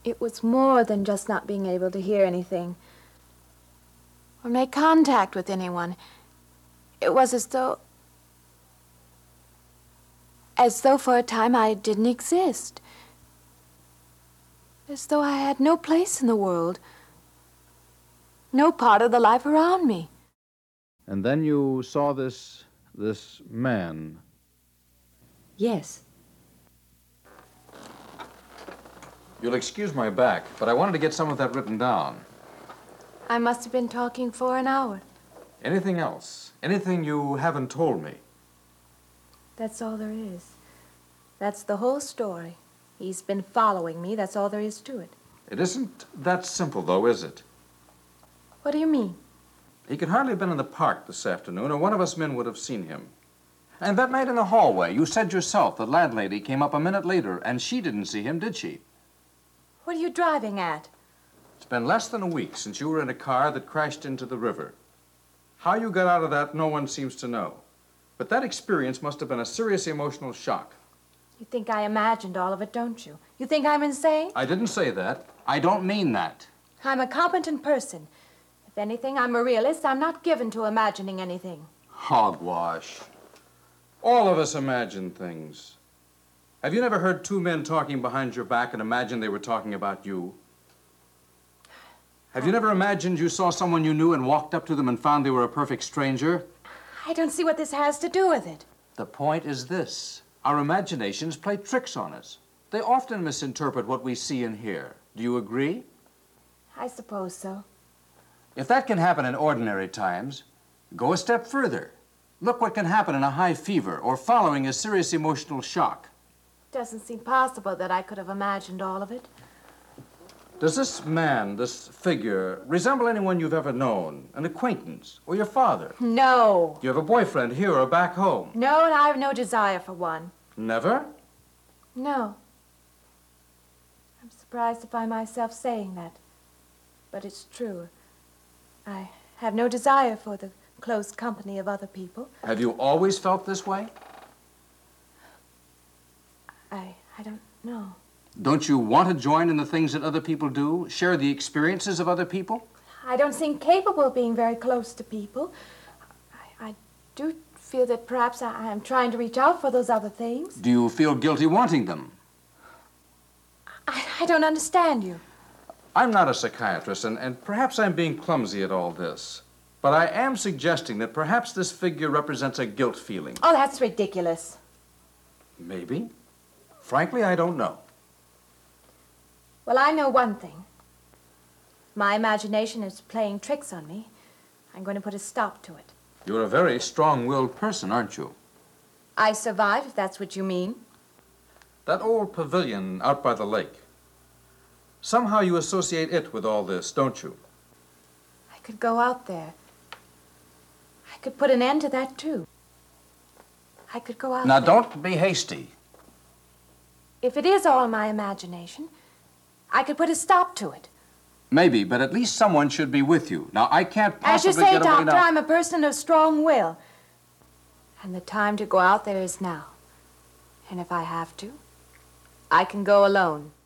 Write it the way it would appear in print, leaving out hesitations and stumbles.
It was more than just not being able to hear anything or make contact with anyone. It was as though for a time I didn't exist. As though I had no place in the world. No part of the life around me. And then you saw this man. Yes. You'll excuse my back, but I wanted to get some of that written down. I must have been talking for an hour. Anything else? Anything you haven't told me? That's all there is. That's the whole story. He's been following me. That's all there is to it. It isn't that simple, though, is it? What do you mean? He could hardly have been in the park this afternoon, or one of us men would have seen him. And that night in the hallway, you said yourself the landlady came up a minute later, and she didn't see him, did she? What are you driving at? It's been less than a week since you were in a car that crashed into the river. How you got out of that, no one seems to know. But that experience must have been a serious emotional shock. You think I imagined all of it, don't you? You think I'm insane? I didn't say that. I don't mean that. I'm a competent person. If anything, I'm a realist. I'm not given to imagining anything. Hogwash. All of us imagine things. Have you never heard two men talking behind your back and imagined they were talking about you? Have you never imagined you saw someone you knew and walked up to them and found they were a perfect stranger? I don't see what this has to do with it. The point is this. Our imaginations play tricks on us. They often misinterpret what we see and hear. Do you agree? I suppose so. If that can happen in ordinary times, go a step further. Look what can happen in a high fever or following a serious emotional shock. Doesn't seem possible that I could have imagined all of it. Does this man, this figure, resemble anyone you've ever known? An acquaintance? Or your father? No. You have a boyfriend here or back home? No, and I have no desire for one. Never? No. I'm surprised to find myself saying that. But it's true. I have no desire for the close company of other people. Have you always felt this way? I don't know. Don't you want to join in the things that other people do? Share the experiences of other people? I don't seem capable of being very close to people. I do feel that perhaps I am trying to reach out for those other things. Do you feel guilty wanting them? I don't understand you. I'm not a psychiatrist, and perhaps I'm being clumsy at all this. But I am suggesting that perhaps this figure represents a guilt feeling. Oh, that's ridiculous. Maybe. Frankly, I don't know. Well, I know one thing. My imagination is playing tricks on me. I'm going to put a stop to it. You're a very strong-willed person, aren't you? I survive, if that's what you mean. That old pavilion out by the lake. Somehow you associate it with all this, don't you? I could go out there. I could put an end to that, too. I could go out Now, there. don't be hasty. If it is all my imagination, I could put a stop to it. Maybe, but at least someone should be with you. Now, I can't As you possibly say, get away Doctor, now. I'm a person of strong will. And the time to go out there is now. And if I have to, I can go alone.